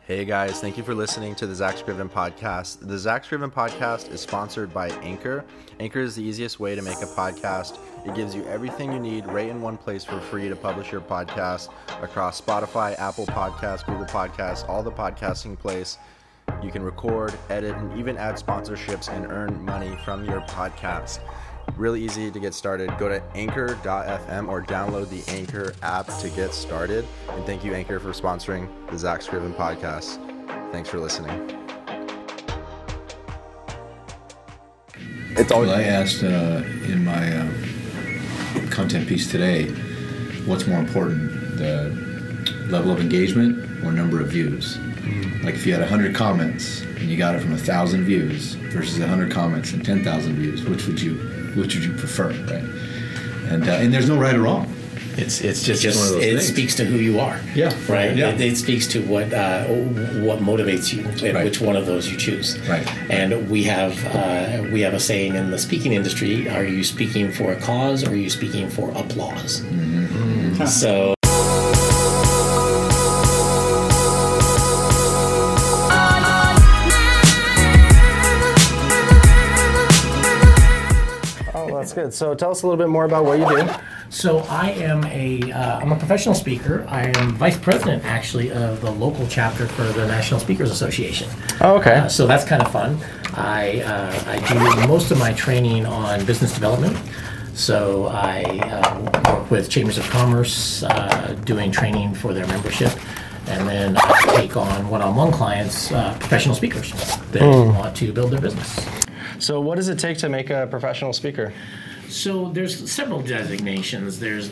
Hey guys, thank you for listening to the Zach Scriven podcast. The Zach Scriven podcast is sponsored by Anchor. Anchor is the easiest way to make a podcast. It gives you everything you need right in one place for free to publish your podcast across Spotify, Apple Podcasts, Google Podcasts, all the podcasting place. You can record, edit, and even add sponsorships and earn money from your podcast. Really easy to get started. Go to anchor.fm or download the Anchor app to get started. And thank you, Anchor, for sponsoring the Zach Scriven podcast. Thanks for listening. I asked in my content piece today, what's more important, the level of engagement or number of views? Like if you had 100 comments and you got it from 1,000 views versus 100 comments and 10,000 views, which would you prefer, right? And there's no right or wrong. It's just one of those things. Speaks to who you are. Yeah. Right. Yeah. It speaks to what motivates you and Right. which one of those you choose. Right. And we have a saying in the speaking industry: are you speaking for a cause or are you speaking for applause? Mm-hmm. So. That's good. So tell us a little bit more about what you do. So I am I'm a professional speaker. I am vice president, actually, of the local chapter for the National Speakers Association. Oh, okay. So that's kind of fun. I do most of my training on business development. So I work with chambers of commerce, doing training for their membership. And then I take on one-on-one clients, professional speakers that want to build their business. So what does it take to make a professional speaker? So there's several designations. There's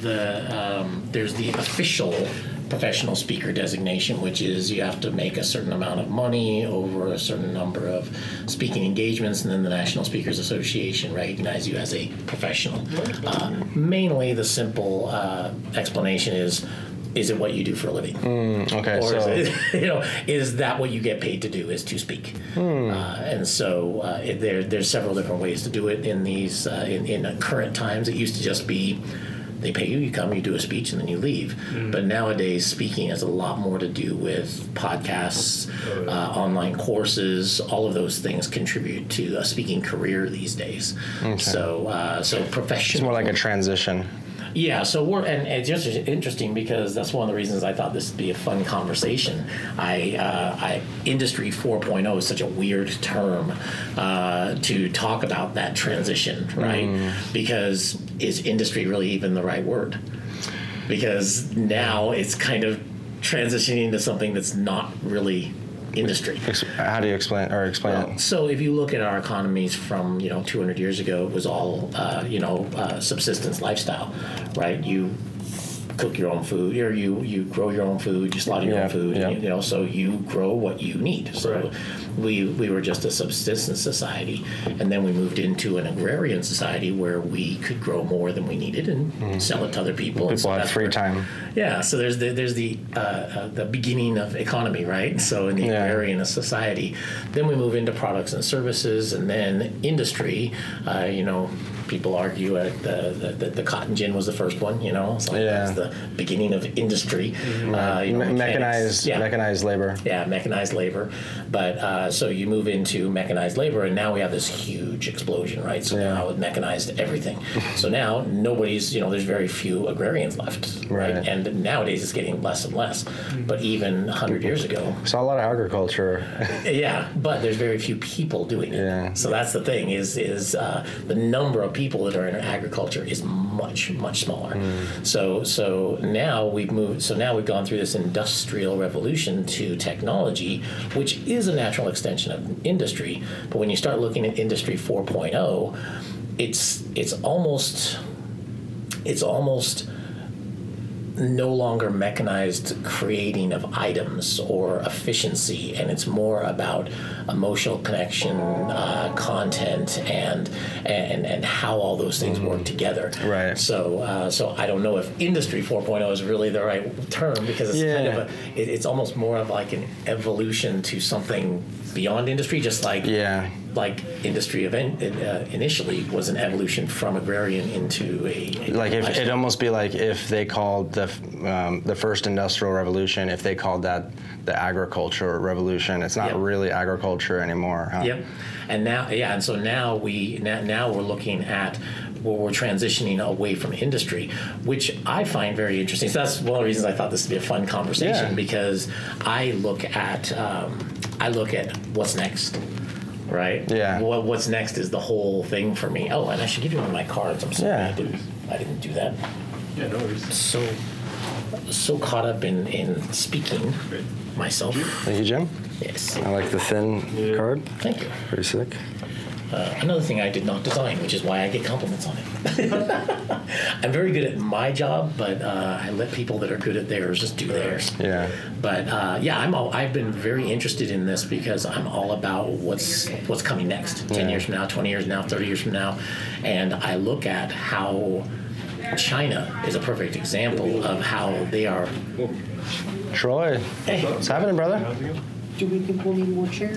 the official professional speaker designation, which is you have to make a certain amount of money over a certain number of speaking engagements, and then the National Speakers Association recognize you as a professional. Mainly the simple explanation is it what you do for a living? Okay, or so is that what you get paid to do, is to speak? And so there's several different ways to do it in these in current times. It used to just be they pay you, you come, you do a speech, and then you leave. But nowadays, speaking has a lot more to do with podcasts, online courses. All of those things contribute to a speaking career these days. Okay. So professional. It's more like a transition. Yeah, and it's just interesting because that's one of the reasons I thought this would be a fun conversation. Industry 4.0 is such a weird term to talk about that transition, right? Because is industry really even the right word? Because now it's kind of transitioning to something that's not really industry. How do you explain it? So if you look at our economies from 200 years ago, it was all subsistence lifestyle, right? You cook your own food, or you grow your own food, you slaughter your own food, and, so you grow what you need. So we were just a subsistence society, and then we moved into an agrarian society where we could grow more than we needed and sell it to other people. People had free time. Yeah, so there's the beginning of economy, right? So in the agrarian society, then we move into products and services, and then industry. People argue the cotton gin was the first one. So that's the beginning of industry. Mechanized labor. Yeah, mechanized labor. But so you move into mechanized labor, and now we have this huge explosion, right? So now with mechanized everything. So now nobody's, there's very few agrarians left, right? And nowadays it's getting less and less. But even 100 years ago, saw a lot of agriculture. Yeah, but there's very few people doing it. Yeah. So that's the thing is the number of people that are in agriculture is much, much smaller. So now we've moved. So now we've gone through this industrial revolution to technology, which is a natural extension of industry. But when you start looking at Industry 4.0, it's almost no longer mechanized creating of items or efficiency, and it's more about emotional connection, content, and how all those things work together. Right. So I don't know if Industry 4.0 is really the right term, because it's kind of it's almost more of like an evolution to something beyond industry, just like like industry event initially was an evolution from agrarian into a like if lifestyle. it'd almost be like if they called the first industrial revolution, if they called that the agriculture revolution, it's not Yep. really agriculture anymore. Huh? Yep. And now, yeah, and so now now we're looking at where we're transitioning away from industry, which I find very interesting. So that's one of the reasons I thought this would be a fun conversation, Yeah. because I look at what's next. Right? Yeah. What's next is the whole thing for me. Oh, and I should give you one of my cards. I'm sorry, Yeah. I didn't do that. Yeah, no worries. So caught up in speaking myself. Thank you, Jim. Yes. I like the thin card. Thank you. Pretty sick. Another thing I did not design, which is why I get compliments on it. I'm very good at my job, but I let people that are good at theirs just do theirs. Yeah. But I've been very interested in this because I'm all about what's coming next. 10 years from now, 20 years from now, 30 years from now, and I look at how China is a perfect example of how they are. Troy, Hey, what's happening, brother? Do we think we'll need more chairs?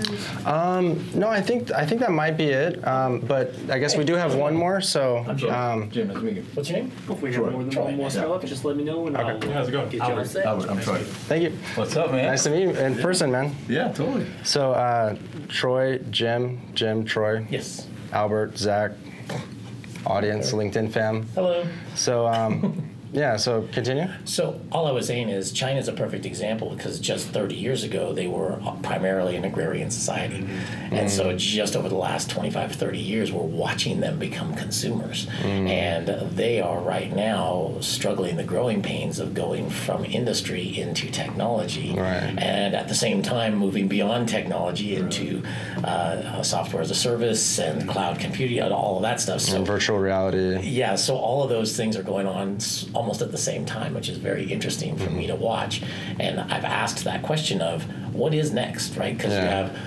No, I think that might be it. But I guess we do have one more. So Jim, nice to meet you. what's your name? If we have more than one more stuff, just let me know and I'll How's it going? get you all set. Albert, I'm Troy. thank you. What's up, man? Nice to meet you in person, man. Yeah, totally. So Troy, Jim, Troy, Yes. Albert, Zach, audience, LinkedIn fam. Hello. So yeah. So continue. So all I was saying is China's a perfect example because just 30 years ago they were primarily an agrarian society. And so just over the last 25, 30 years we're watching them become consumers. And they are right now struggling the growing pains of going from industry into technology. Right. And at the same time moving beyond technology into software as a service and cloud computing and all of that stuff. So And virtual reality. yeah, so all of those things are going on almost at the same time, which is very interesting for me to watch. And I've asked that question of what is next, right? Because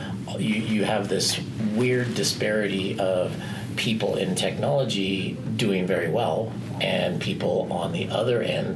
you have this weird disparity of people in technology doing very well and people on the other end,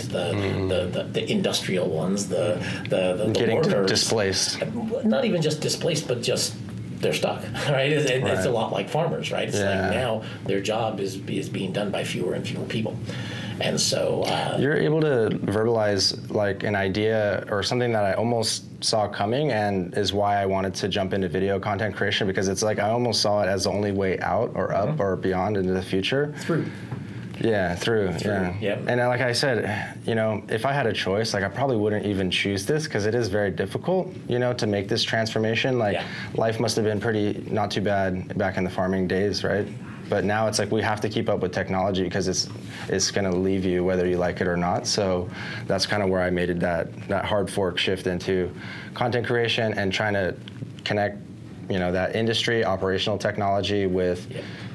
the industrial ones, the Getting workers, displaced. not even just displaced, but just they're stuck, right? It's a lot like farmers, right? It's Yeah. like now their job is being done by fewer and fewer people. And so You're able to verbalize like an idea or something that I almost saw coming, and is why I wanted to jump into video content creation, because it's like I almost saw it as the only way out or up or beyond into the future. through. Yeah, through. Yeah. Yep. And like I said, if I had a choice, like I probably wouldn't even choose this because it is very difficult, to make this transformation. Like Yeah. life must have been pretty not too bad back in the farming days, right? But now it's like we have to keep up with technology because it's going to leave you whether you like it or not. So that's kind of where I made it that hard fork shift into content creation and trying to connect, that industry operational technology with,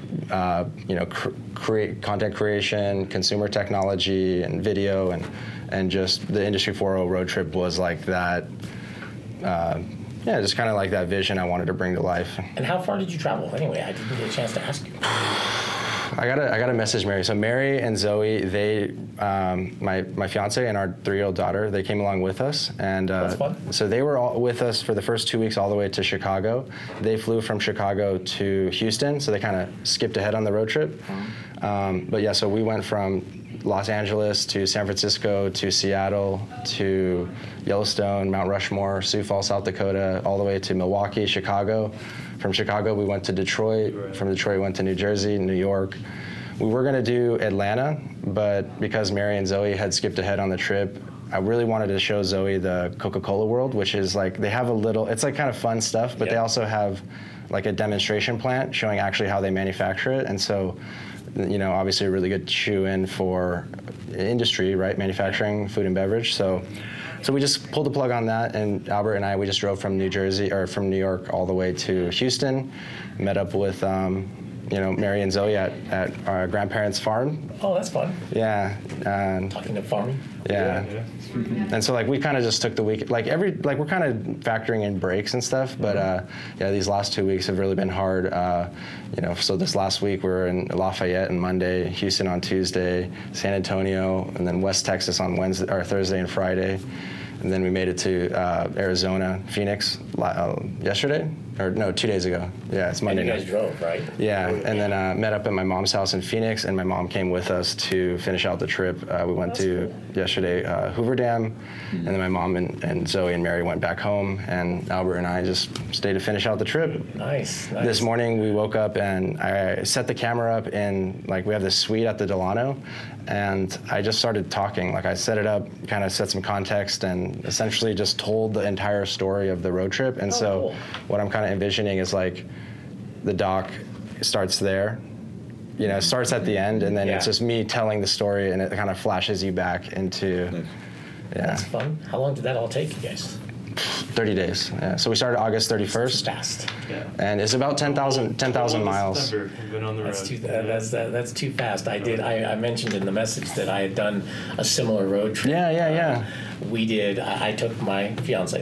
create content creation, consumer technology, and video, and just the Industry 4.0 road trip was like that. Just kind of like that vision I wanted to bring to life. And how far did you travel anyway? I didn't get a chance to ask you. I gotta message Mary. So Mary and Zoe, they, my fiance and our 3-year-old daughter, they came along with us, and That's fun. so they were all with us for the first 2 weeks all the way to Chicago. They flew from Chicago to Houston, so they kind of skipped ahead on the road trip. But yeah, so we went from Los Angeles to San Francisco to Seattle to Yellowstone, Mount Rushmore, Sioux Falls, South Dakota, all the way to Milwaukee, Chicago. From Chicago, we went to Detroit. From Detroit, we went to New Jersey, New York. We were going to do Atlanta, but because Mary and Zoe had skipped ahead on the trip, I really wanted to show Zoe the Coca-Cola world, which is like, they have it's like kind of fun stuff, but they also have like a demonstration plant showing actually how they manufacture it. And so, obviously a really good shoe-in for industry, right? Manufacturing, food and beverage. So we just pulled the plug on that, and Albert and I, we just drove from New York all the way to Houston, met up with, Mary and Zoe at our grandparents' farm. Oh, that's fun. Yeah. Talking to farming. Yeah. And so we kind of just took the week, we're kind of factoring in breaks and stuff, but these last 2 weeks have really been hard. So this last week we were in Lafayette on Monday, Houston on Tuesday, San Antonio, and then West Texas on Thursday and Friday. And then we made it to Arizona, Phoenix yesterday. or no, 2 days ago. Yeah, it's And Monday you night. guys drove, right? Yeah, and then met up at my mom's house in Phoenix, and my mom came with us to finish out the trip. We went to yesterday Hoover Dam, and then my mom and Zoe and Mary went back home, and Albert and I just stayed to finish out the trip. Nice. This morning we woke up and I set the camera up in, like, we have this suite at the Delano, and I just started talking. Like, I set it up, kind of set some context, and essentially just told the entire story of the road trip. And so cool. what I'm kind of envisioning is, like, the doc starts there, you know, starts at the end, and then it's just me telling the story, and it kind of flashes you back into, That's fun. How long did that all take you guys? 30 days. Yeah. So we started August 31st, Fast. and it's about 10,000 miles. September, we've been on the road. That's too fast. I mentioned in the message that I had done a similar road trip. Yeah. We did. I took my fiance,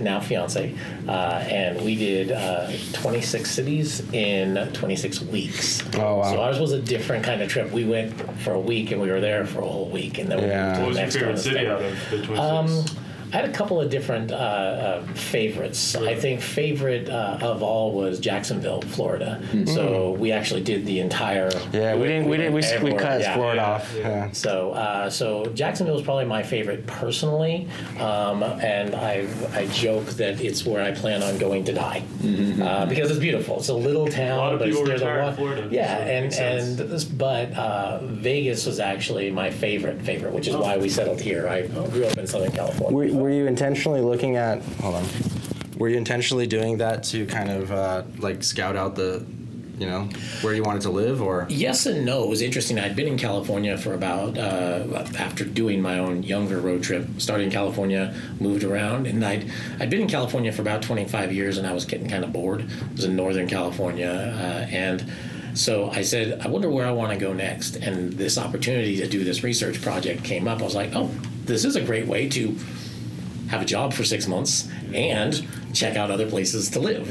and we did 26 cities in 26 weeks. Oh, wow. So ours was a different kind of trip. We went for a week and we were there for a whole week, and then we moved to What the was your next favorite one city instead. out of the 26? I had a couple of different favorites. I think favorite of all was Jacksonville, Florida. So we actually did the entire. Yeah, we cut Florida off. Yeah. So Jacksonville is probably my favorite personally, and I joke that it's where I plan on going to die because it's beautiful. It's a little town, A lot of but it's people near the retire in water. Florida. Yeah, so it makes sense. but Vegas was actually my favorite, which is why we settled here. I grew up in Southern California. Were you intentionally looking at? Hold on. Were you intentionally doing that to kind of like scout out the, you know, where you wanted to live, or? Yes and no. It was interesting. I'd been in California for about, after doing my own younger road trip, started in California, moved around, and I'd been in California for about 25 years, and I was getting kind of bored. I was in Northern California, and so I said, I wonder where I want to go next. And this opportunity to do this research project came up. I was like, oh, this is a great way to have a job for 6 months and check out other places to live.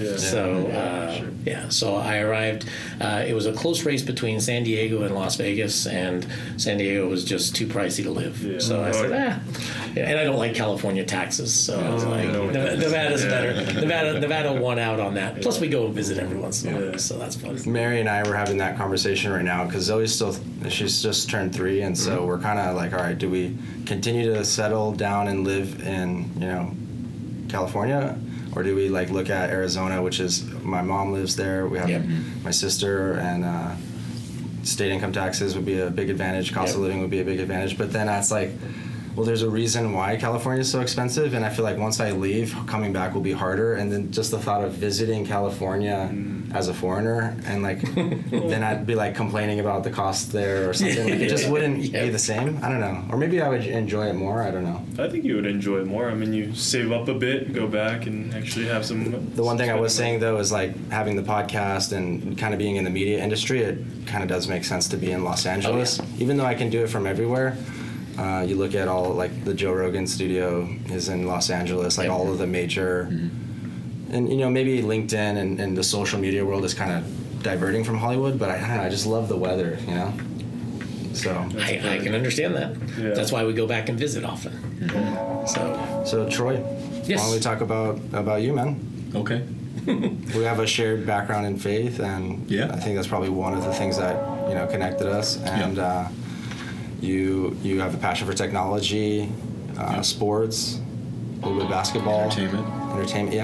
So I arrived. It was a close race between San Diego and Las Vegas, and San Diego was just too pricey to live. Yeah. So I said, and I don't like California taxes, so I was like, Nevada's better. Nevada won out on that. Plus, we go visit every once in a while, so that's fun. Mary and I were having that conversation right now because Zoe's she's just turned 3, and so we're kind of like, all right, do we continue to settle down and live in, you know, California, or do we like look at Arizona, which is, my mom lives there, we have my sister, and state income taxes would be a big advantage, cost of living would be a big advantage, but then that's like, well, there's a reason why California is so expensive, and I feel like once I leave, coming back will be harder. And then just the thought of visiting California as a foreigner, and like, then I'd be like complaining about the cost there or something. Like, it just wouldn't be the same. I don't know. Or maybe I would enjoy it more. I don't know. I think you would enjoy it more. I mean, you save up a bit, go back, and actually have some. The one thing I was saying though is like having the podcast and kind of being in the media industry, it kind of does make sense to be in Los Angeles, even though I can do it from everywhere. You look at all, like, the Joe Rogan studio is in Los Angeles, like all of the major, and, you know, maybe LinkedIn and the social media world is kind of diverting from Hollywood, but I don't know, I just love the weather, you know? So I can understand that. Yeah. That's why we go back and visit often. So Troy, Yes. why don't we talk about you, man? Okay. We have a shared background in faith, and Yeah. I think that's probably one of the things that, you know, connected us, and you have a passion for technology, sports, a little bit of basketball. Entertainment.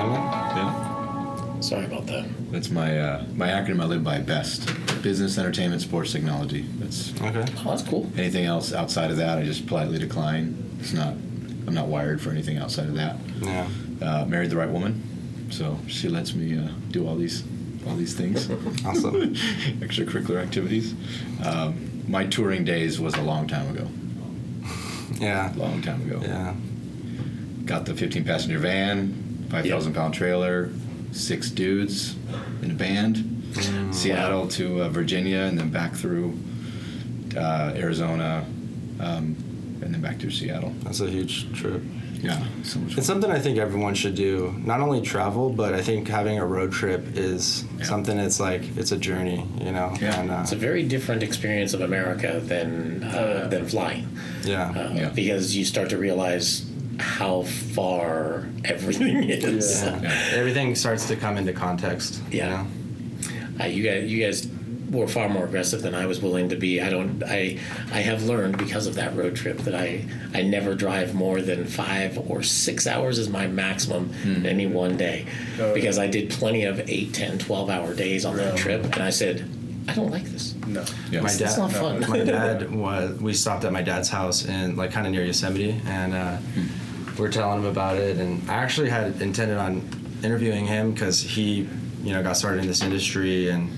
Yeah. Sorry about that. That's my acronym I live by: BEST. Business, entertainment, sports, technology. That's Okay. Oh, that's cool. anything else outside of that, I just politely decline. I'm not wired for anything outside of that. Yeah. Married the right woman, so she lets me do all these things. Awesome. Extracurricular activities. My touring days was a long time ago. Yeah. Long time ago. Yeah. Got the 15-passenger van, 5,000-pound trailer, 6 dudes in a band, Seattle to Virginia, and then back through Arizona, and then back to Seattle. That's a huge trip. Yeah, so much It's fun. something I think everyone should do. Not only travel, but I think having a road trip is something. It's like it's a journey, you know. Yeah. And, It's a very different experience of America than flying. yeah. Because you start to realize how far everything is. Everything starts to come into context. Yeah. You guys were far more aggressive than I was willing to be. I have learned because of that road trip that I never drive more than 5 or 6 hours is my maximum in any one day. Because I did plenty of 8, 10, 12-hour days on that trip, and I said, I don't like this. No. Yeah. It's not fun. My dad we stopped at my dad's house in like kind of near Yosemite, and we were telling him about it, and I actually had intended on interviewing him because he, got started in this industry, and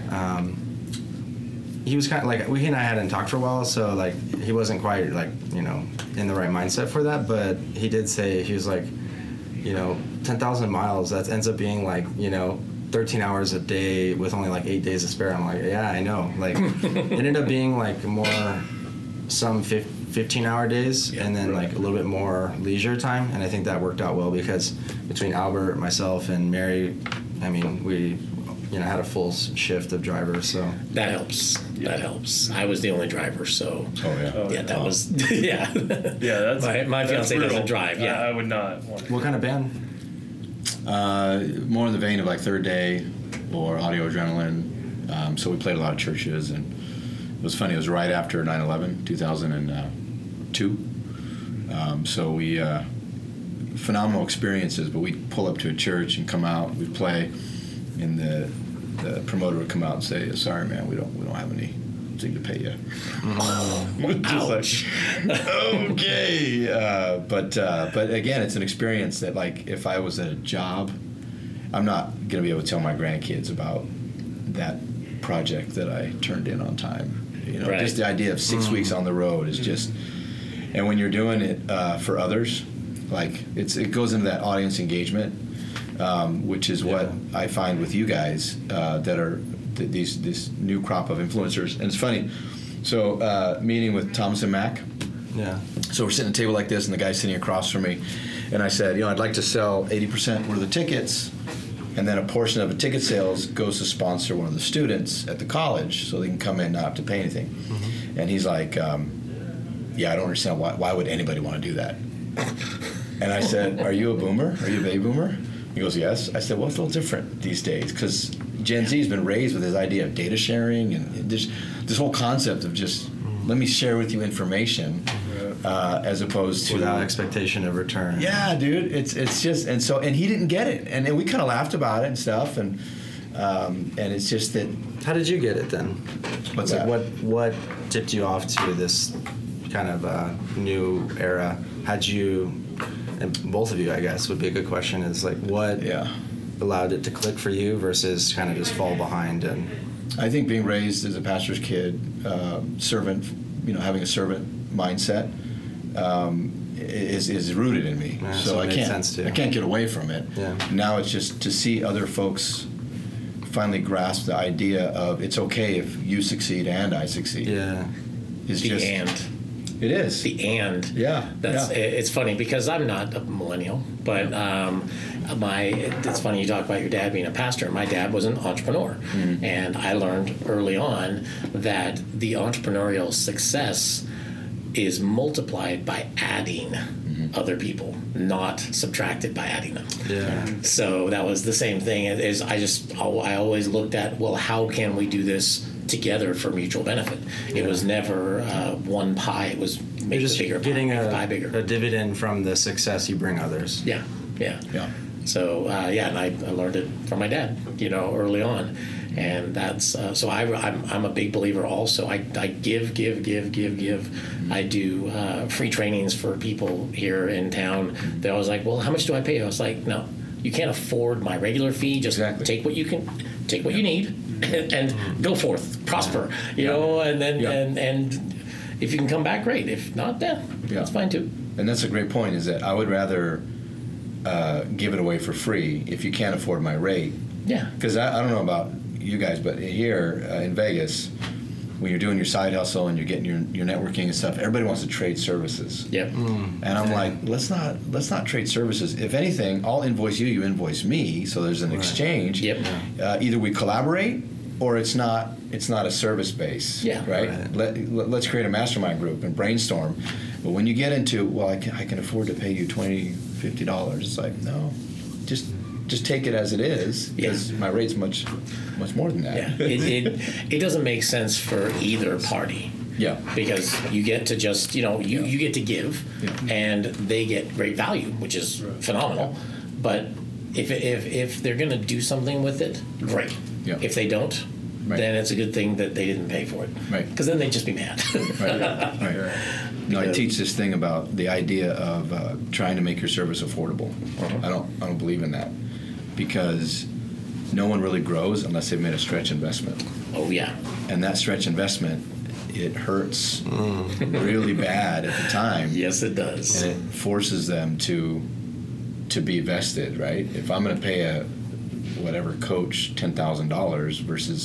he was kind of like, he and I hadn't talked for a while, so like he wasn't quite like, in the right mindset for that, but he did say, he was like, 10,000 miles, that ends up being like, 13 hours a day with only like 8 days to spare. I'm like, yeah, I know. Like, it ended up being like some 15-hour days, and then like a little bit more leisure time. And I think that worked out well because between Albert, myself, and Mary, I mean, we, had a full shift of drivers. So that helps. Yeah. That helps. I was the only driver, so. That was Yeah, that's my fiance brutal. doesn't drive. Yeah, I would not want to. What kind of band? More in the vein of like Third Day or Audio Adrenaline. So we played a lot of churches, and it was funny. It was right after 9/11, 2002. So we phenomenal experiences. But we'd pull up to a church and come out. We'd play, and the promoter would come out and say, "Sorry, man, we don't have anything to pay you." Ouch. Okay, but again, it's an experience that, like, if I was at a job, I'm not gonna be able to tell my grandkids about that project that I turned in on time. Right. Just the idea of 6 weeks on the road is just, and when you're doing it for others, like it goes into that audience engagement, which is what I find with you guys that are this new crop of influencers. And it's funny. So meeting with Thomas and Mack. Yeah. So we're sitting at a table like this, and the guy's sitting across from me, and I said, I'd like to sell 80% worth of tickets, and then a portion of the ticket sales goes to sponsor one of the students at the college, so they can come in and not have to pay anything. Mm-hmm. And he's like, I don't understand why would anybody want to do that? And I said, are you a boomer? Are you a baby boomer? He goes, yes. I said, well, it's a little different these days because Gen Z has been raised with this idea of data sharing and this whole concept of just let me share with you information as opposed to without expectation of return. Yeah, dude, it's just and he didn't get it, and we kind of laughed about it and stuff, and it's just that. How did you get it then? What's like, that? What tipped you off to this kind of new era? Had you, and both of you, I guess, would be a good question. Is like what allowed it to click for you versus kind of just fall behind? And I think being raised as a pastor's kid, servant, having a servant mindset, is rooted in me. Yeah, so it I can't get away from it. Yeah. Now it's just to see other folks finally grasp the idea of it's okay if you succeed and I succeed. The and. It is. The and. Yeah. It's funny because I'm not a millennial, but it's funny you talk about your dad being a pastor. My dad was an entrepreneur, and I learned early on that the entrepreneurial success is multiplied by adding other people, not subtracted by adding them. Yeah. So that was the same thing as I always looked at, well, how can we do this together for mutual benefit? It was never one pie. It was make just the bigger getting pie bigger. a dividend from the success you bring others. Yeah. So and I learned it from my dad, early on, and that's so I'm a big believer. Also, I give. I do free trainings for people here in town. They're always like, well, how much do I pay you? I was like, no, you can't afford my regular fee. Just take what you can, take what you need. And go forth, prosper, and then and if you can come back, great. If not, that's fine too. And that's a great point. Is that I would rather give it away for free if you can't afford my rate. Yeah. Because I don't know about you guys, but here in Vegas, when you're doing your side hustle and you're getting your networking and stuff, everybody wants to trade services. Yep. And I'm like, let's not trade services. If anything, I'll invoice you, you invoice me, so there's an exchange. Yep. Either we collaborate or it's not a service base. Yeah. Right? Let's create a mastermind group and brainstorm. But when you get into, well, I can afford to pay you $20, $50, it's like, no, just take it as it is, because my rate's much more than that. Yeah, it doesn't make sense for either party. Yeah. Because you get to just, you get to give, and they get great value, which is phenomenal. But if they're going to do something with it, great. Yeah. If they don't, then it's a good thing that they didn't pay for it. Right. Because then they'd just be mad. Right. No, I teach this thing about the idea of trying to make your service affordable. I don't believe in that, because no one really grows unless they've made a stretch investment. Oh yeah. And that stretch investment, it hurts really bad at the time. Yes, it does. And it forces them to be vested, right? If I'm going to pay a whatever coach $10,000 versus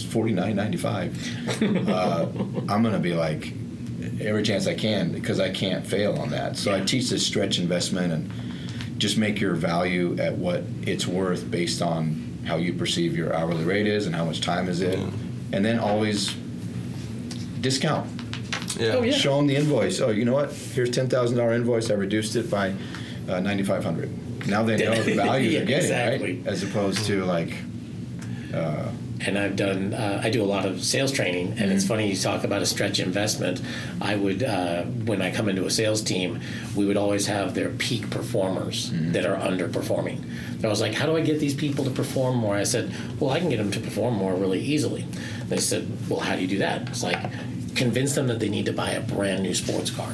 $49.95, I'm going to be like, every chance I can, because I can't fail on that. So I teach this stretch investment, and just make your value at what it's worth based on how you perceive your hourly rate is and how much time is it, and then always discount. Yeah. Oh, yeah. Show them the invoice. Oh, you know what? Here's $10,000 invoice. I reduced it by $9,500. Now they know the value they're getting, exactly. right? As opposed to like. And I do a lot of sales training, and it's funny you talk about a stretch investment. I would, when I come into a sales team, we would always have their peak performers that are underperforming. And I was like, how do I get these people to perform more? I said, well, I can get them to perform more really easily. They said, well, how do you do that? It's like, convince them that they need to buy a brand new sports car.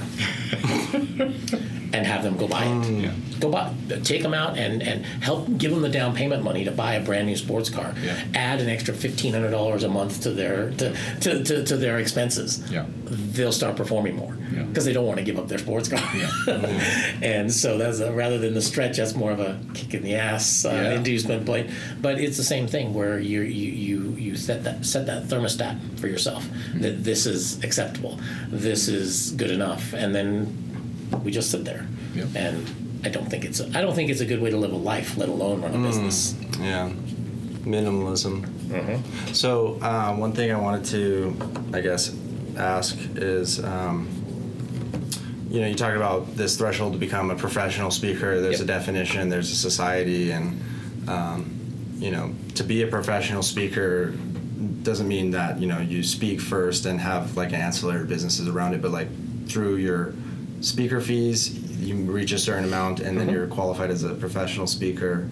And have them go buy it. Go buy, take them out and help give them the down payment money to buy a brand new sports car. Add an extra $1,500 a month to their to their expenses. They'll start performing more because they don't want to give up their sports car. And so that's rather than the stretch, that's more of a kick in the ass inducement. But it's the same thing where you set that thermostat for yourself that this is acceptable, this is good enough, and then we just sit there. And I don't think it's a good way to live a life, let alone run a business. Yeah, minimalism. So one thing I wanted to, I guess, ask is, you talk about this threshold to become a professional speaker. There's a definition, there's a society, and to be a professional speaker doesn't mean that you speak first and have like ancillary businesses around it, but like through your speaker fees, you reach a certain amount, and then you're qualified as a professional speaker.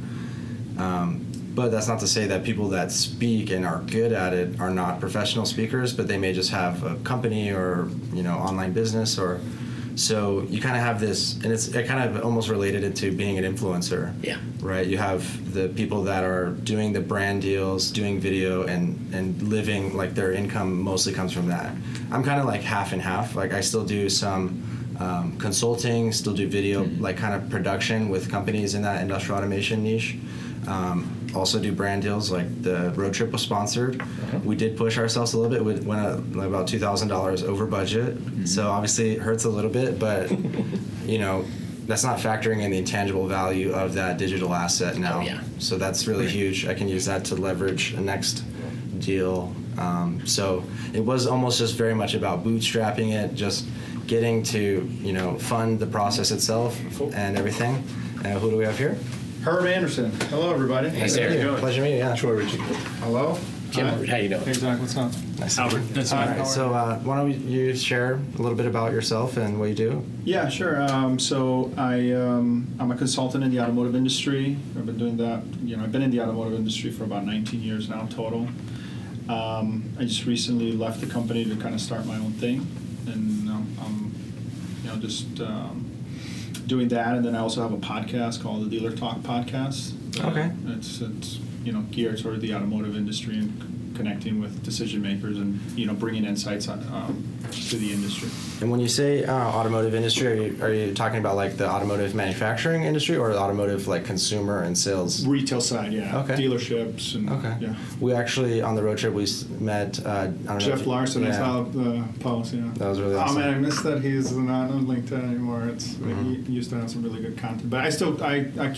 But that's not to say that people that speak and are good at it are not professional speakers, but they may just have a company or online business, or so you kind of have this, and it kind of almost related it to being an influencer. Right. You have the people that are doing the brand deals, doing video, and living like their income mostly comes from that. I'm kind of like half and half. Like I still do some consulting, still do video, like kind of production with companies in that industrial automation niche. Also do brand deals, like the road trip was sponsored. We did push ourselves a little bit. We went about $2,000 over budget. So obviously it hurts a little bit, but that's not factoring in the intangible value of that digital asset now. So that's really huge. I can use that to leverage a next deal. So it was almost just very much about bootstrapping it, just getting to fund the process itself and everything. Who do we have here? Herb Anderson. Hello, everybody. Hey, Sarah. Pleasure meeting you. Yeah. Troy Ritchie. Hello. Jim, how you doing? Hey, Zach. What's up? Nice. Albert. That's Hi. fine. So why don't you share a little bit about yourself and what you do? Yeah, sure. So I'm a consultant in the automotive industry. I've been doing that. I've been in the automotive industry for about 19 years now total. I just recently left the company to kind of start my own thing, and I'm just doing that. And then I also have a podcast called the Dealer Talk Podcast. Okay. It's geared toward the automotive industry and connecting with decision makers and bringing insights to the industry. And when you say automotive industry, are you talking about like the automotive manufacturing industry or the automotive like consumer and sales? Retail side, yeah. Okay. Dealerships and yeah. We actually on the road trip we met I don't know Jeff Larson. I saw the post. Yeah. That was really awesome. Oh man, I missed that he's not on LinkedIn anymore. He used to have some really good content, but I keep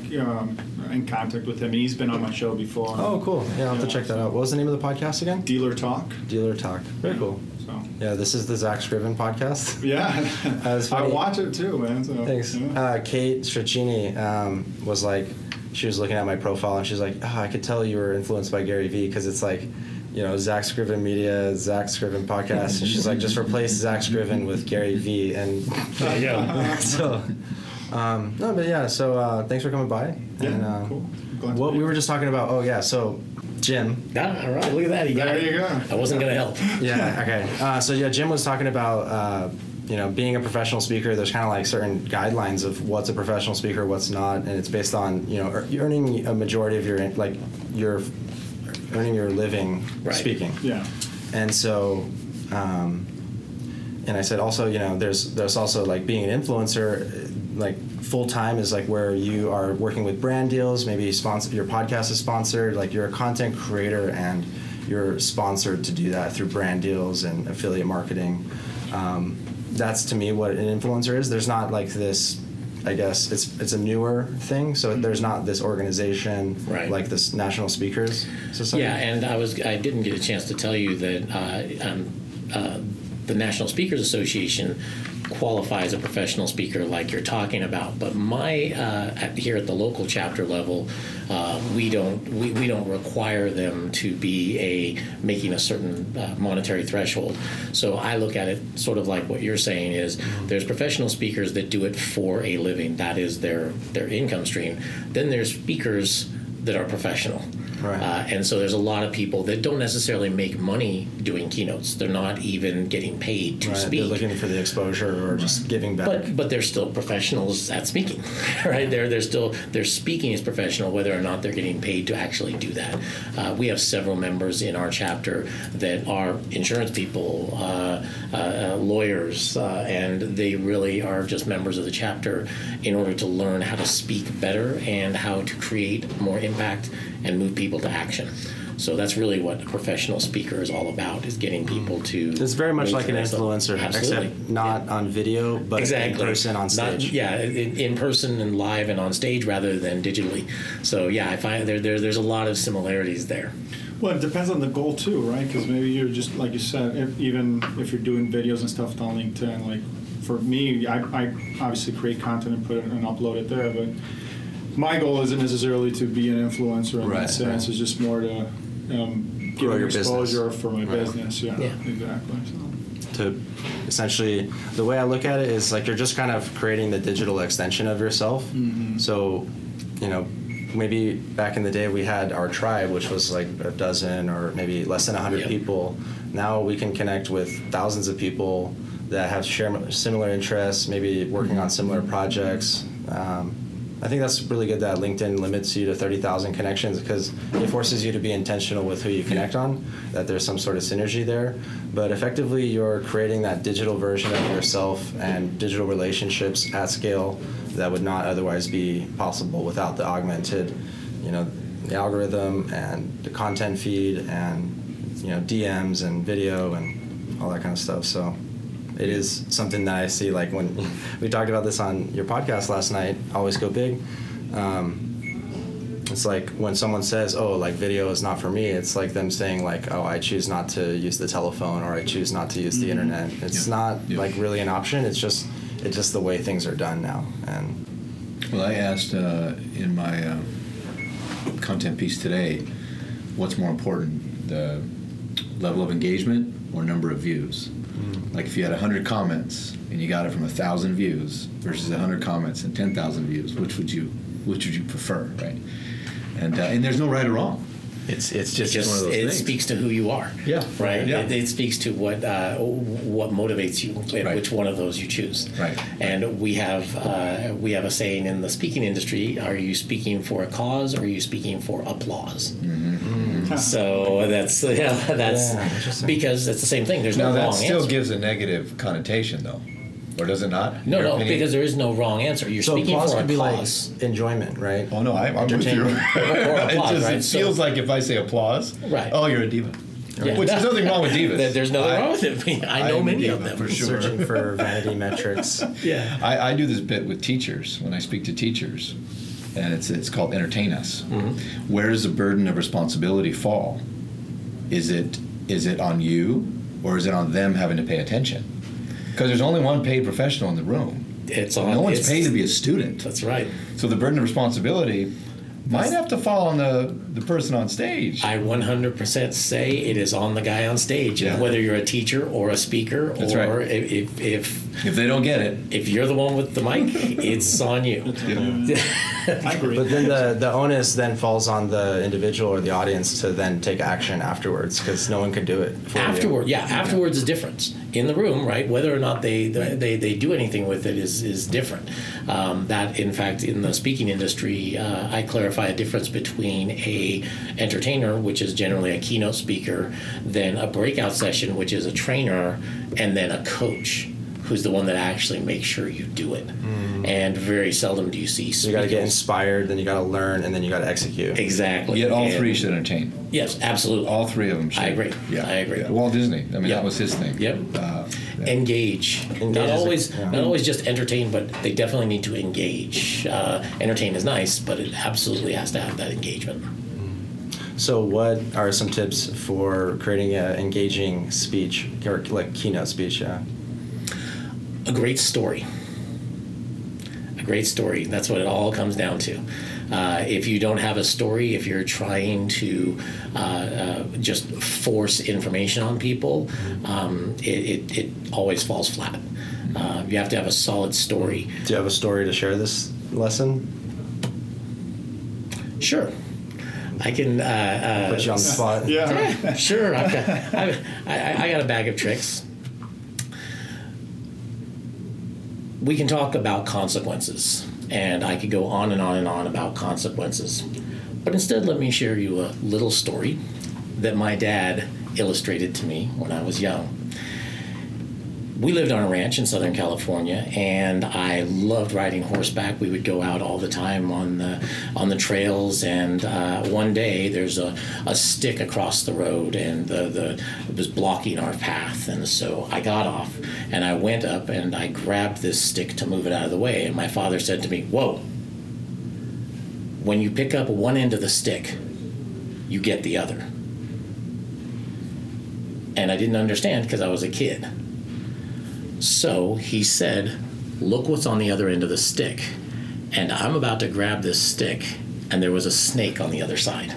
in contact with him. He's been on my show before. Oh, cool. Yeah, I'll have to check that out. What was the name of the podcast again? Dealer Talk. Dealer Talk. Very cool. So Yeah, this is the Zach Scriven podcast. yeah, It's I funny. watch it too, man. So, Thanks. yeah. Kate Stracchini was like, she was looking at my profile and she's like, oh, I could tell you were influenced by Gary Vee because it's like, you know, Zach Scriven Media, Zach Scriven Podcast. And she's like, just replace Zach Scriven with Gary Vee. And There you go. so, no, but yeah, so thanks for coming by. Yeah, And cool. Glad to what be we were here. just talking about, oh yeah, so Jim. Ah, all right, look at that. He got There it. you go. I wasn't going to help. Yeah, okay. So yeah, Jim was talking about, you know, being a professional speaker. There's kind of like certain guidelines of what's a professional speaker, what's not, and it's based on, you know, you're earning a majority of your, like, you're earning your living Right. speaking. Yeah. And so, and I said also, you know, there's also like being an influencer, like full time is like where you are working with brand deals, maybe sponsor, your podcast is sponsored, like you're a content creator and you're sponsored to do that through brand deals and affiliate marketing. That's to me what an influencer is. There's not like this, I guess it's a newer thing, so there's not this organization Right. like this National Speakers Society. Yeah, and I didn't get a chance to tell you that the National Speakers Association qualifies a professional speaker like you're talking about. But here at the local chapter level, we don't require them to be making a certain monetary threshold. So I look at it sort of like what you're saying is there's professional speakers that do it for a living. That is their income stream. Then there's speakers that are professional. Right. And so there's a lot of people that don't necessarily make money doing keynotes. They're not even getting paid to Right, speak. they're looking for the exposure or just giving back. But they're still professionals at speaking, right? They're speaking as professional, whether or not they're getting paid to actually do that. We have several members in our chapter that are insurance people, lawyers, and they really are just members of the chapter in order to learn how to speak better and how to create more impact and move people to action. So that's really what a professional speaker is all about, is getting people to... It's very much move like to an the next level. influencer, Absolutely. except not on video, but Exactly. in person on stage. In person and live and on stage rather than digitally. So yeah, I find there's a lot of similarities there. Well, it depends on the goal too, right? Because maybe you're just like you said, even if you're doing videos and stuff on LinkedIn. Like for me, I obviously create content and put it and upload it there, but my goal isn't necessarily to be an influencer in Right, that sense. right. It's just more to give Grow your exposure business. for my Right. business. Yeah, Yeah. exactly. So. To essentially, the way I look at it is like you're just kind of creating the digital extension of yourself. Mm-hmm. So, you know, maybe back in the day we had our tribe, which was like a dozen or maybe less than 100 Yep. people. Now we can connect with thousands of people that have similar interests, maybe working on similar projects. I think that's really good that LinkedIn limits you to 30,000 connections because it forces you to be intentional with who you connect on, that there's some sort of synergy there. But effectively, you're creating that digital version of yourself and digital relationships at scale that would not otherwise be possible without the augmented, you know, the algorithm and the content feed and, you know, DMs and video and all that kind of stuff. So it is something that I see, like when we talked about this on your podcast last night, Always Go Big. It's like when someone says, oh, like video is not for me, it's like them saying like, oh, I choose not to use the telephone or I choose not to use the internet. It's not like really an option. It's just the way things are done now. And Well, I asked in my content piece today, what's more important, the level of engagement or number of views? Like if you had 100 comments and you got it from 1,000 views versus 100 comments and 10,000 views, which would you prefer, right? And there's no right or wrong. It's just one of those it things. speaks to who you are. Yeah. Right. Yeah. It speaks to what motivates you, Right. which one of those you choose. Right. And we have a saying in the speaking industry: are you speaking for a cause or are you speaking for applause? So that's interesting. because it's the same thing. There's Now no that wrong still answer. gives a negative connotation, though, or does it not? in No, your no, opinion? because there is no wrong answer. You're so speaking applause for a could be like cause. enjoyment, right? Oh no, I'm with you. Entertainment. Or applause, right? It So- feels like if I say applause, Right. oh, you're a diva. Yeah. Which there's nothing wrong with divas. There's nothing wrong with it. I know I'm a many of diva, them. for sure. Searching for vanity metrics. Yeah. I do this bit with teachers when I speak to teachers, and it's called Entertain Us. Where does the burden of responsibility fall? Is it on you, or is it on them having to pay attention? Because there's only one paid professional in the room. No one's paid to be a student. That's right. So the burden of responsibility might have to fall on the person on stage. I 100% say it is on the guy on stage, Yeah. whether you're a teacher or a speaker, That's or right. if they don't get it, if you're the one with the mic, it's on you. I agree. But then the onus then falls on the individual or the audience to then take action afterwards, because no one can do it for you. Afterwards is different. In the room, right? Whether or not they do anything with it is different. That, in fact, in the speaking industry, I clarify a difference between a entertainer, which is generally a keynote speaker, then a breakout session, which is a trainer, and then a coach, who's the one that actually makes sure you do it. And very seldom do you see speakers. You got to get inspired, then you got to learn, and then you got to execute. Exactly. Yet all three should entertain. Yes, absolutely. All three of them should. I agree. Yeah. I agree. Yeah. Walt Disney. I mean, that was his thing. Yep. Engage. Not always just entertain, but they definitely need to engage. Entertain is nice, but it absolutely has to have that engagement. So what are some tips for creating an engaging speech, or like keynote speech? Yeah. A great story. A great story. That's what it all comes down to. If you don't have a story, if you're trying to just force information on people, it always falls flat. You have to have a solid story. Do you have a story to share this lesson? Sure. I can Put you on the spot. Yeah. Sure. I got a bag of tricks. We can talk about consequences, and I could go on and on and on about consequences. But instead, let me share you a little story that my dad illustrated to me when I was young. We lived on a ranch in Southern California, and I loved riding horseback. We would go out all the time on the trails, and one day there's a stick across the road, and it was blocking our path. And so I got off, and I went up, and I grabbed this stick to move it out of the way. And my father said to me, "Whoa, when you pick up one end of the stick, you get the other." And I didn't understand because I was a kid. So he said, "Look what's on the other end of the stick." And I'm about to grab this stick, and there was a snake on the other side.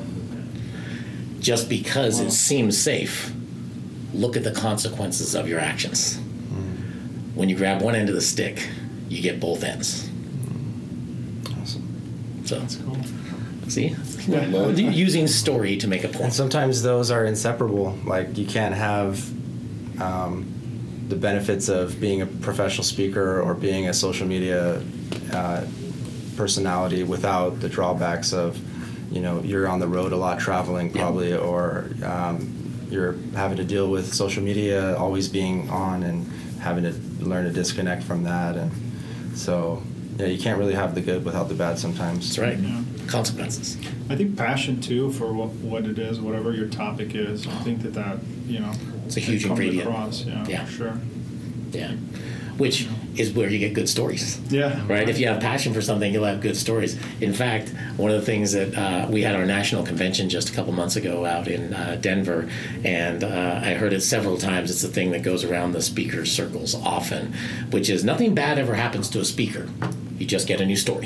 Just because it seems safe, look at the consequences of your actions. When you grab one end of the stick, you get both ends. Awesome. So, that's cool. See? Using story to make a And point. sometimes those are inseparable. Like, you can't have the benefits of being a professional speaker or being a social media personality without the drawbacks of, you're on the road a lot traveling probably, or you're having to deal with social media always being on and having to learn to disconnect from that. And so, you can't really have the good without the bad sometimes. That's right. Yeah. Consequences. I think passion too for what it is, whatever your topic is. I think that It's a huge it comes ingredient. across, Yeah. for sure. Yeah. Which is where you get good stories. Yeah. Right? If you have passion for something, you'll have good stories. In fact, one of the things that we had our national convention just a couple months ago out in Denver, and I heard it several times. It's the thing that goes around the speaker circles often, which is nothing bad ever happens to a speaker. You just get a new story.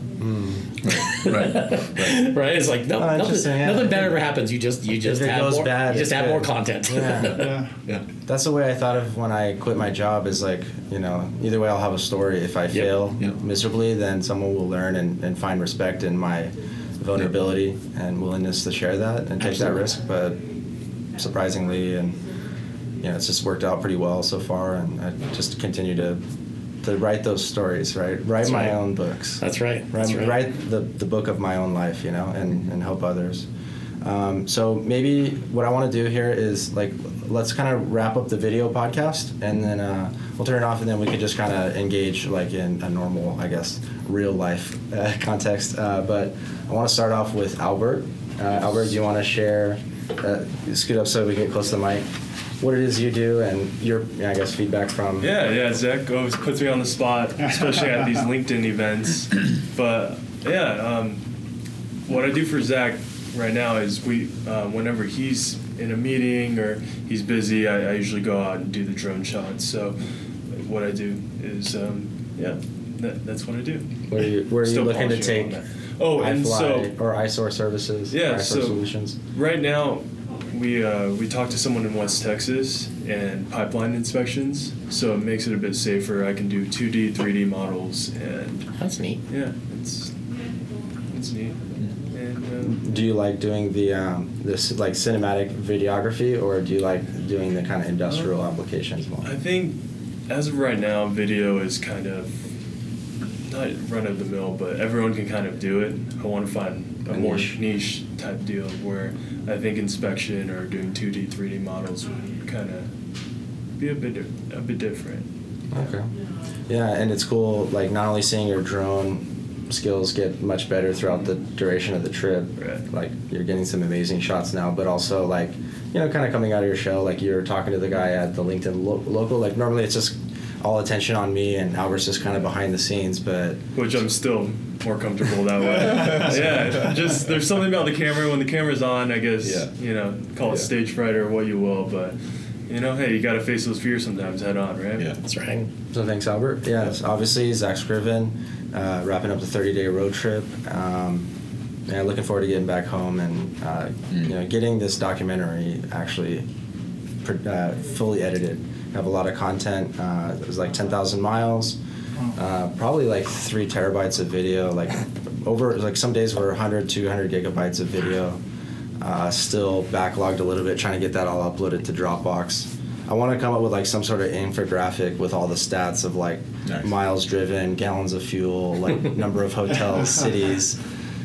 Right. Right? It's like nothing bad ever happens. You just If it have goes more. bad, You just it's have good. more content. Yeah. Yeah. That's the way I thought of when I quit my job, is like, either way I'll have a story. If I fail Yep. miserably, then someone will learn and find respect in my vulnerability and willingness to share that and take that Absolutely. risk. But surprisingly, and it's just worked out pretty well so far, and I just continue to write those stories, right? Write That's my right. own books. That's right. That's right. Write the book of my own life, and help others. So maybe what I want to do here is, like, let's kind of wrap up the video podcast, and then we'll turn it off, and then we could just kind of engage like in a normal, I guess, real life context. But I want to start off with Albert. Albert, do you want to share, scoot up so we can get close to the mic, what it is you do and your, I guess, feedback from... Yeah, Zach always puts me on the spot, especially at these LinkedIn events. But Yeah. What I do for Zach right now is whenever he's in a meeting or he's busy, I usually go out and do the drone shots. So what I do is, that's what I do. Where are you Still looking to polishing take on that. Oh, and iFly or iSource services? Yeah, iSource so solutions. right now we talked to someone in West Texas and pipeline inspections, so it makes it a bit safer. I can do 2D, 3D models, and That's neat. yeah, it's neat. And Do you like doing the this like cinematic videography, or do you like doing the kind of industrial applications more? I think as of right now, video is kind of not run of the mill, but everyone can kind of do it. I want to find a more niche type deal where I think inspection or doing 2D, 3D models would kind of be a bit different. Okay. Yeah, and it's cool, like, not only seeing your drone skills get much better throughout the duration of the trip, Right. like, you're getting some amazing shots now, but also, like, you know, kind of coming out of your shell, like, you're talking to the guy at the LinkedIn local, like, normally it's just all attention on me, and Albert's just kind of behind the scenes, but... Which I'm still more comfortable that way. Yeah, just there's something about the camera. When the camera's on, I guess, you know, call it stage fright or what you will, but... You know, hey, you got to face those fears sometimes head on, right? Yeah. That's right. So thanks, Albert. Yeah, obviously, Zach Scriven, wrapping up the 30-day road trip. Yeah, looking forward to getting back home and, you know, getting this documentary actually fully edited. Have a lot of content. It was like 10,000 miles, probably like 3 terabytes of video, like over, like some days were 100, 200 gigabytes of video. Still backlogged a little bit, trying to get that all uploaded to Dropbox. I want to come up with like some sort of infographic with all the stats of like miles driven, gallons of fuel, like number of hotels, cities.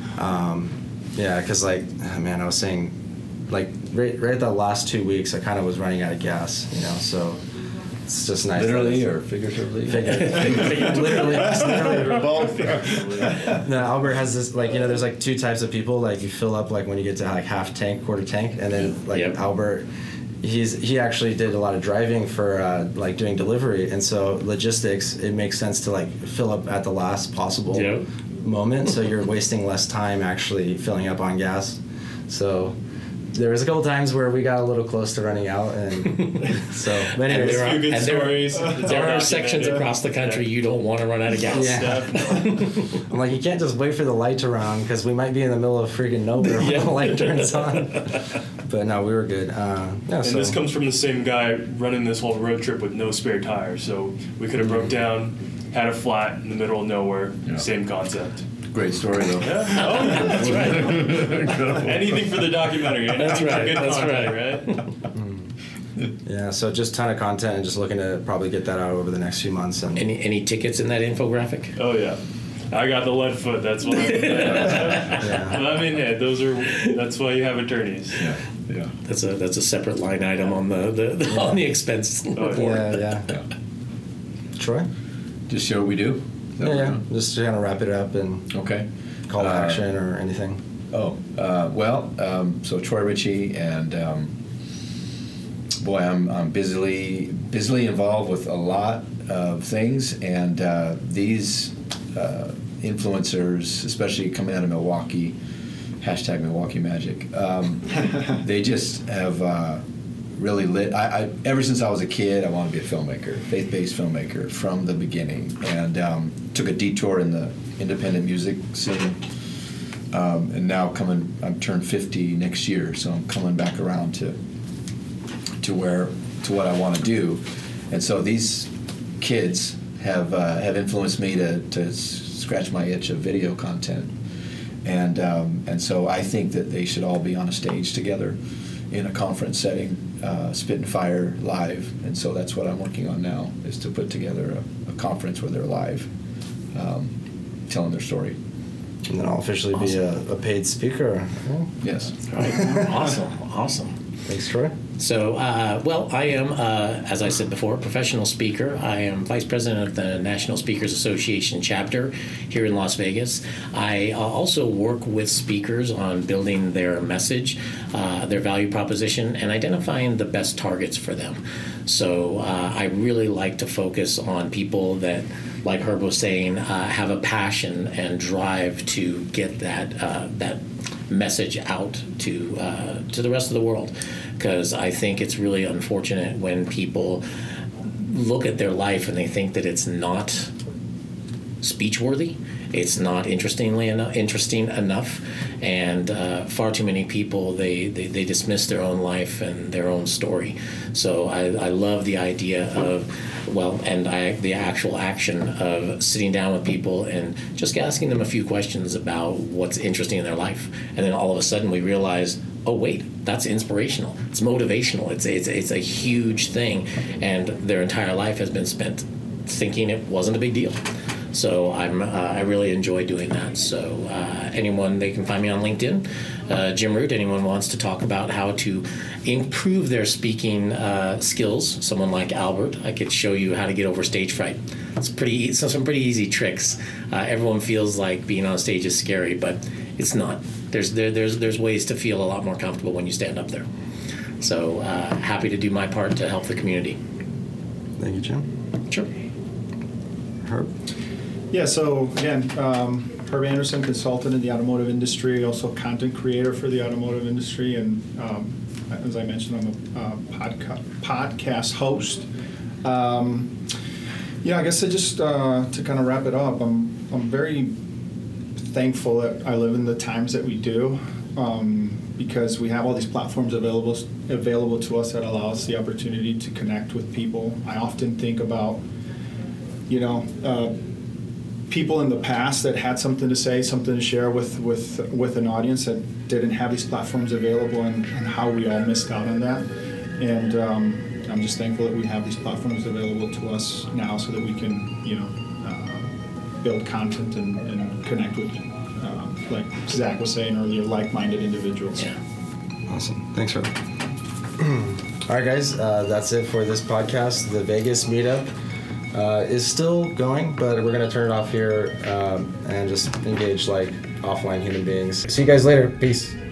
Yeah, because like, man, I was saying, like right at the last 2 weeks, I kind of was running out of gas, you know, so it's just nice. Literally or figuratively? Literally. Both. No, Albert has this, like, you know, there's like 2 types of people. Like, you fill up like when you get to like half tank, quarter tank, and then like Albert, he actually did a lot of driving for like doing delivery, and so logistics, it makes sense to like fill up at the last possible moment, so you're wasting less time actually filling up on gas. So there was a couple times where we got a little close to running out, and so. But anyways, there are sections across the country you don't want to run out of gas. Yeah. I'm like, you can't just wait for the light to run because we might be in the middle of freaking nowhere when the light turns on. But no, we were good. And this comes from the same guy running this whole road trip with no spare tires, so we could have broke down, had a flat in the middle of nowhere. Same concept. Great story, though. That's right. Anything for the documentary. That's right. Good That's content, right. Yeah, so just a ton of content and just looking to probably get that out over the next few months. And Any tickets in that infographic? Oh yeah, I got the lead foot. That's what. I mean, yeah, that's why you have attorneys. Yeah. That's a separate line item on the on the expense report. Yeah. Troy? Just show what we do. Yeah. Just to kind of wrap it up and call to action or anything. So Troy Ritchie, and boy, I'm busily involved with a lot of things, and these influencers, especially coming out of Milwaukee, hashtag Milwaukee Magic, they just have really lit. I ever since I was a kid, I wanted to be a filmmaker, faith-based filmmaker from the beginning, and took a detour in the independent music scene. And now I'm turned 50 next year, so I'm coming back around to what I want to do, and so these kids have influenced me to scratch my itch of video content, and so I think that they should all be on a stage together in a conference setting, spit and fire live, and so that's what I'm working on now, is to put together a conference where they're live, telling their story. And then I'll officially be a paid speaker. Yes. All right. Awesome. Thanks, Troy. So, I am, as I said before, a professional speaker. I am vice president of the National Speakers Association chapter here in Las Vegas. I also work with speakers on building their message, their value proposition, and identifying the best targets for them. So I really like to focus on people that like Herb was saying, have a passion and drive to get that message out to the rest of the world. Because I think it's really unfortunate when people look at their life and they think that it's not speech-worthy, it's not interesting enough, and far too many people they dismiss their own life and their own story. So I love the idea of the actual action of sitting down with people and just asking them a few questions about what's interesting in their life, and then all of a sudden we realize, oh wait, that's inspirational, it's motivational, it's a huge thing, and their entire life has been spent thinking it wasn't a big deal. So I really enjoy doing that. So anyone, they can find me on LinkedIn, Jim Root. Anyone wants to talk about how to improve their speaking skills, someone like Albert, I could show you how to get over stage fright. It's some pretty easy tricks. Everyone feels like being on stage is scary, but it's not. There's ways to feel a lot more comfortable when you stand up there. So happy to do my part to help the community. Thank you, Jim. Sure. Herb? Yeah, so again, Herb Anderson, consultant in the automotive industry, also content creator for the automotive industry, and as I mentioned, I'm a podcast host. I guess to kind of wrap it up, I'm very thankful that I live in the times that we do, because we have all these platforms available to us that allow us the opportunity to connect with people. I often think about people in the past that had something to say, something to share with an audience that didn't have these platforms available, and how we all missed out on that. And I'm just thankful that we have these platforms available to us now, so that we can, build content and connect with, like Zach was saying earlier, like-minded individuals. Yeah. Awesome. Thanks, Herb. All right, guys, that's it for this podcast. The Vegas meetup is still going, but we're going to turn it off here and just engage like offline human beings. See you guys later. Peace.